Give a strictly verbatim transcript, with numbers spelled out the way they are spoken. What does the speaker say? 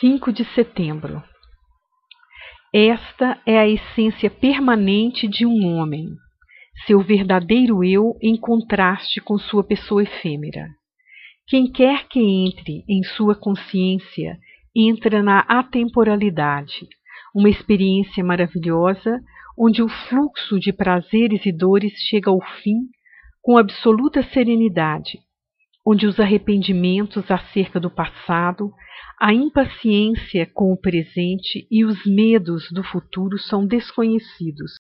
cinco de setembro. Esta é a essência permanente de um homem, seu verdadeiro eu em contraste com sua pessoa efêmera. Quem quer que entre em sua consciência entra na atemporalidade, uma experiência maravilhosa onde o fluxo de prazeres e dores chega ao fim com absoluta serenidade, onde os arrependimentos acerca do passado, a impaciência com o presente e os medos do futuro são desconhecidos.